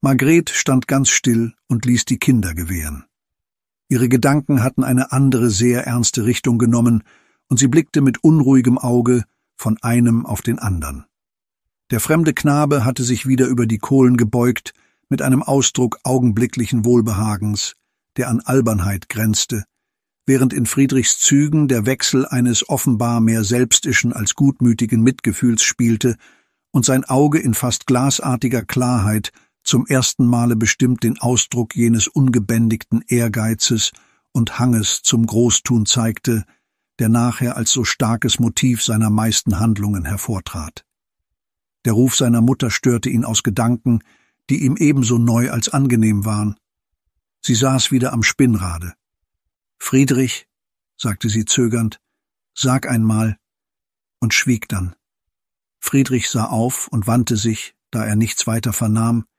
Margret stand ganz still und ließ die Kinder gewähren. Ihre Gedanken hatten eine andere, sehr ernste Richtung genommen, und sie blickte mit unruhigem Auge von einem auf den andern. Der fremde Knabe hatte sich wieder über die Kohlen gebeugt, mit einem Ausdruck augenblicklichen Wohlbehagens, der an Albernheit grenzte, während in Friedrichs Zügen der Wechsel eines offenbar mehr selbstischen als gutmütigen Mitgefühls spielte und sein Auge in fast glasartiger Klarheit zum ersten Male bestimmt den Ausdruck jenes ungebändigten Ehrgeizes und Hanges zum Großtun zeigte, der nachher als so starkes Motiv seiner meisten Handlungen hervortrat. Der Ruf seiner Mutter störte ihn aus Gedanken, die ihm ebenso neu als angenehm waren. Sie saß wieder am Spinnrade. »Friedrich«, sagte sie zögernd, »sag einmal«, und schwieg dann. Friedrich sah auf und wandte sich, da er nichts weiter vernahm,